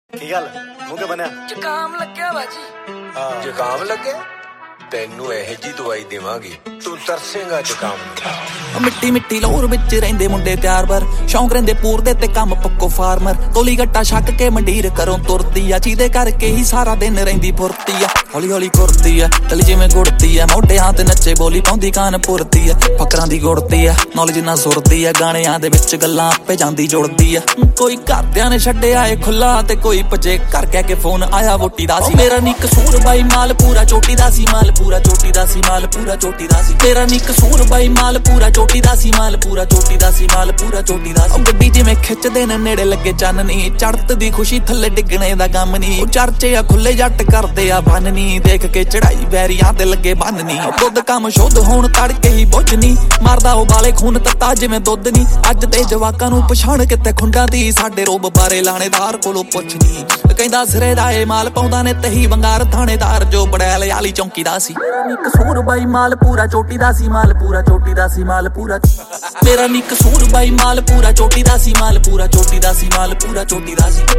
ਕੀ ਗੱਲ ਮੂੰਹ ਕੇ ਬਣਿਆ? ਜ਼ੁਕਾਮ ਲੱਗਿਆ ਬਾਜੀ। ਜ਼ੁਕਾਮ ਲੱਗੇ? ਤੈਨੂੰ ਇਹੋ ਜੀ ਦਵਾਈ ਦੇਵਾਂਗੇ ਤੂੰ ਤਰਸੇਂਗਾ ਜ਼ੁਕਾਮ ਨੂੰ। ਮਿੱਟੀ ਮਿੱਟੀ ਲੋਰ ਵਿੱਚ ਰਹਿੰਦੇ ਮੁੰਡੇ ਤਿਆਰ ਬਰ ਸ਼ੌਂਕ ਰਹਿੰਦੇ ਪੂਰਦੇ ਤੇ ਕੰਮ ਪੱਕੋ ਫਾਰਮਰ ਕੋਲੀ ਗੱਟਾ ਛੱਕ ਕੇ ਮੰਡੀਰ ਕਰੋਂ ਤੁਰਦੀ ਆ ਜਿਹਦੇ ਕਰਕੇ ਹੀ ਸਾਰਾ ਦਿਨ ਰਹਿੰਦੀ ਫੁਰਤੀ ਆ ਹੌਲੀ ਹੌਲੀ ਕੁਰਦੀ ਆ ਤਲੀ ਜਿਵੇਂ ਗੁੜਦੀ ਆ ਮੋਢਿਆਂ ਤੇ ਨੱਚੇ ਬੋਲੀ ਪਾਉਂਦੀ ਕਾਨ ਪੁਰਦੀ ਆ ਫਕਰਾਂ ਦੀ ਗੁੜਦੀ ਆ ਨੌਲੇਜ ਨਾ ਸੁਰਦੀ ਆ ਗਾਣਿਆਂ ਦੇ ਵਿੱਚ ਗੱਲਾਂ ਆਪੇ ਜਾਂਦੀ ਜੁੜਦੀ ਆ ਕੋਈ ਘਰਦਿਆਂ ਨੇ ਛੱਡਿਆ ਏ ਖੁੱਲਾ ਤੇ ਕੋਈ ਭਜੇ ਘਰ ਕਹਿ ਕੇ ਫੋਨ ਆਇਆ ਵੋਟੀ ਦਾ ਸੀ ਮੇਰਾ ਨੀ ਕਸੂਰ ਬਾਈ ਮਾਲ ਪੂਰਾ ਚੋਟੀ ਦਾ ਸੀ ਮਾਲ ਪੂਰਾ ਚੋਟੀ ਦਾ ਸੀ ਮਾਲ ਪੂਰਾ ਚੋਟੀ ਦਾ ਸੀ ਤੇਰਾ ਨੀ ਕਸੂਰ ਬਾਈ ਮਾਲ ਪੂਰਾ ਚੋਟੀ ਦਾ ਸੀ ਮਾਲ ਪੂਰਾ ਚੋਟੀ ਦਾ ਸੀ ਮਾਲ ਪੂਰਾ ਚੋਟੀ ਦਾ ਸੀ ਗੱਡੀ ਜਿਵੇਂ ਖਿੱਚਦੇ ਨੇ ਨੇੜੇ ਲੱਗੇ ਚੰਨ ਨੀ ਚੜਤ ਦੀ ਖੁਸ਼ੀ ਥੱਲੇ ਡਿੱਗਣੇ ਦਾ ਗਮ ਨੀ ਚਰਚੇ ਆ ਖੁੱਲੇ ਜੱਟ ਕਰਦੇ ਆ ਬੰਨ ਨੀ ਦੇਖ ਕੇ ਚੜਾਈ ਬੈਰੀਆਂ ਤੇ ਲੱਗੇ ਬੰਨ ਨੀ ਦੁੱਧ ਕੰਮ ਸ਼ੁੱਧ ਹੋਣ ਤੜਕੇ ਹੀ ਬੁੱਝ ਨੀ ਮਾਰਦਾ ਉਬਾਲੇ ਖੂਨ ਤੱਤਾ ਜਿਵੇਂ ਦੁੱਧ ਨੀ ਅੱਜ ਦੇ ਜਵਾਕਾਂ ਨੂੰ ਪਛਾਣ ਕਿਤੇ ਖੁੰਡਾਂ ਦੀ ਸਾਡੇ ਰੋਬ ਬਾਰੇ ਲਾਣੇਦਾਰ ਕੋਲੋਂ ਪੁੱਛ ਨੀ ਕਹਿੰਦਾ ਸਿਰੇ ਦਾ ਏ ਮਾਲ ਪਾਉਂਦਾ ਨੇ ਤਹੀ ਬੰਗਾਰ ਥਾਣੇਦਾਰ ਜੋ ਬੜੈਲ ਵਾਲੀ ਚੌਂਕੀ ਦਾ ਸੀ ਨੀ ਕਸੂਰ ਬਾਈ ਮਾਲ ਪੂਰਾ ਚੋਟੀ ਦਾ ਸੀ ਮਾਲ ਪੂਰਾ ਚੋਟੀ ਦਾ ਸੀ ਮਾਲ ਪੂਰਾ ਮੇਰਾ ਨੀ ਕਸੂਰ ਬਾਈ ਮਾਲ ਪੂਰਾ ਚੋਟੀ ਦਾ ਸੀ ਮਾਲ ਪੂਰਾ ਚੋਟੀ ਦਾ ਸੀ ਮਾਲ ਪੂਰਾ ਚੋਟੀ ਦਾ ਸੀ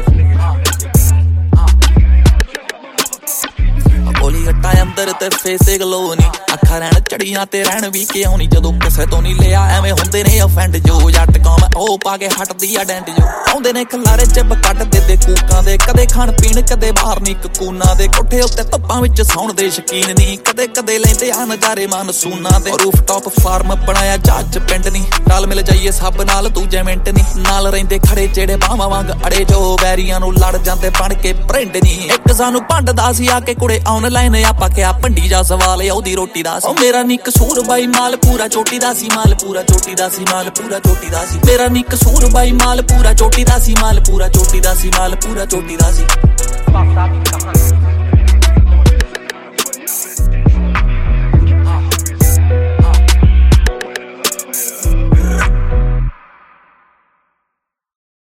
ਬੋਲੀ ਹਟਾ ਅੰਦਰ ਤੇ ਫੇਸੇ ਗਲੋ ਨੀ ਅੱਖਾਂ ਰਹਿਣ ਚੜੀਆਂ ਤੇ ਰਹਿਣ ਵੀ ਕਿਉਂ ਨੀ ਜਦੋਂ ਕਿਸੇ ਤੋਂ ਨਹੀਂ ਲਿਆ ਐਵੇਂ ਹੁੰਦੇ ਨੇ ਅਫੈਂਡ ਜੋ ਜੱਟ ਕੌਮ ਉਹ ਪਾ ਕੇ ਹਟਦੀ ਆ ਡੈਂਡ ਜੋ ਆਉਂਦੇ ਨੇ ਖਲਾਰੇ ਚ ਕੱਢ ਦੇ ਕੂਕਾਂ ਦੇ ਕਦੇ ਖਾਣ ਪੀਣ ਕਦੇ ਬਾਹਰ ਨੀ ਕੂਨਾ ਦੇ ਕੋਠੇ ਉੱਤੇ ਧੁੱਪਾਂ ਵਿੱਚ ਸੌਣ ਦੇ ਸ਼ਕੀਨ ਨੀ ਕਦੇ ਕਦੇ ਲੈਂਦੇ ਆ ਨਜ਼ਾਰੇ ਮਾਨਸੂਨਾਂ ਦੇ ਰੂਫ ਟਾਪ ਫਾਰਮ ਬਣਾਇਆ ਜੱਜ ਪਿੰਡ ਨੀ ਨਾਲ ਮਿਲ ਜਾਈਏ ਸਭ ਨਾਲ ਦੂਜੇ ਮਿੰਟ ਨੀ ਨਾਲ ਰਹਿੰਦੇ ਖੜੇ ਜਿਹੜੇ ਬਾਹਾਂ ਵਾਂਗ ਅੜੇ ਜੋ ਵੈਰੀਆਂ ਨੂੰ ਲੜ ਜਾਂਦੇ ਬਣ ਕੇ ਪ੍ਰਿੰਡ ਨੀ ਇੱਕ ਸਾਨੂੰ ਭੰਡਦਾ ਸੀ ਆ ਕੇ ਕੁੜੇ ਆਨਲਾਈਨ ਆਪਾਂ ਕਿਹਾ ਭੰਡੀ ਜਾ ਸਵਾਲ ਉਹਦੀ ਰੋਟੀ ਦਾ ਸੀ ਮੇਰਾ ਨੀ ਕਸੂਰ ਬਾਈ ਮਾਲ ਪੂਰਾ ਚੋਟੀ ਦਾ ਸੀ ਮਾਲ ਪੂਰਾ ਚੋਟੀ ਦਾ ਸੀ ਮਾਲ ਪੂਰਾ ਚੋਟੀ ਦਾ ਸੀ ਮੇਰਾ ਨੀ ਕਸੂਰ ਬਾਈ ਮਾਲ ਪੂਰਾ ਚੋਟੀ ਦਾ ਸੀ ਮਾਲ ਪੂਰਾ ਚੋਟੀ ਦਾ ਸੀ ਮਾਲ ਪੂਰਾ ਚੋਟੀ ਦਾ ਸੀ